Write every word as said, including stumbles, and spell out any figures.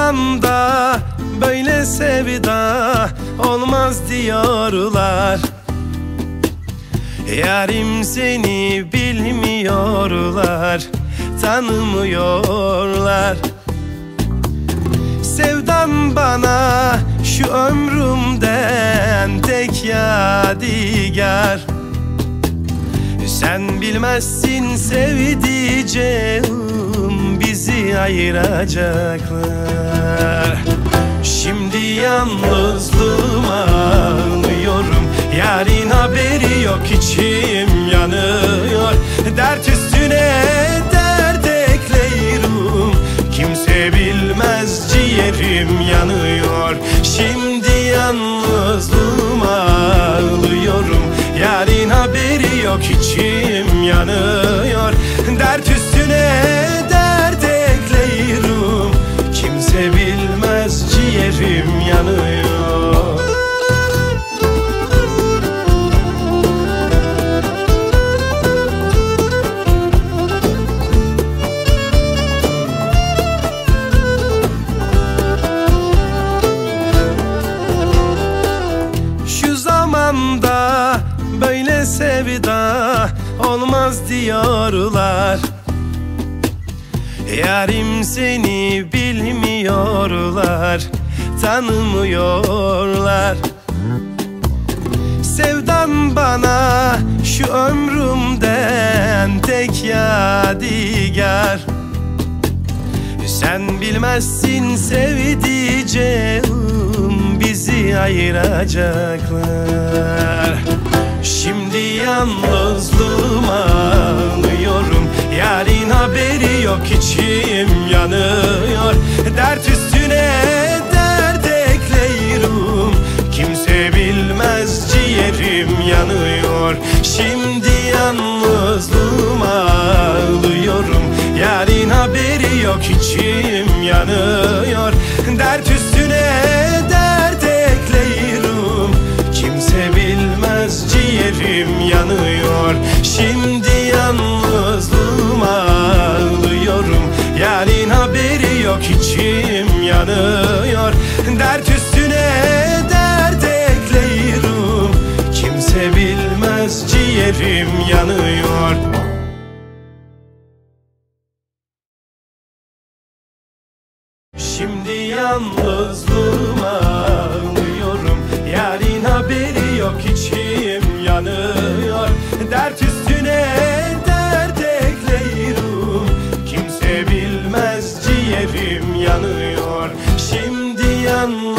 zamanda böyle sevda olmaz diyorlar. Yarim seni bilmiyorlar, tanımıyorlar. Sevdan bana şu ömrümden tek yadigar. Sen bilmezsin sevdiceğim, bizi ayıracaklar. Şimdi yalnızlığıma ağlıyorum, yarın haberi yok, içim yanıyor. Dert üstüne dert ekleyirim, kimse bilmez ciğerim yanıyor. Şimdi yalnızlığıma ağlıyorum, yarın haberi yok, içim yanıyor. Dert üstüne dert ekleyirim, kimse bilmez ciğerim yanıyor. Şu zamanda böyle sevda olmaz diyorlar. Yarim seni bilmiyorlar, tanımıyorlar. Sevdan bana şu ömrümden tek yadigar. Sen bilmezsin sevdiceğim, bizi ayıracaklar. Şimdi yalnızlığıma ağlıyorum, yarın haberi yok, içim yanıyor. Dert üstüne dert ekleyirim, kimse bilmez ciğerim yanıyor. Şimdi yalnızlığıma ağlıyorum, yarın haberi yok, içim yanıyor. Dert üstüne dert ekleyirim, kimse bilmez ciğerim yanıyor. Şimdi yalnızlığıma ağlıyorum, yarın haberi yok, içim yanıyor. Dert üstüne dert ekleyirim, kimse bilmez ciğerim yanıyor. Şimdi yalnızlığıma ağlıyorum, yarın haberi yok, içim yanıyor. Dert üstüne dert ekleyirim, kimse bilmez ciğerim yanıyor. Şimdi yalnız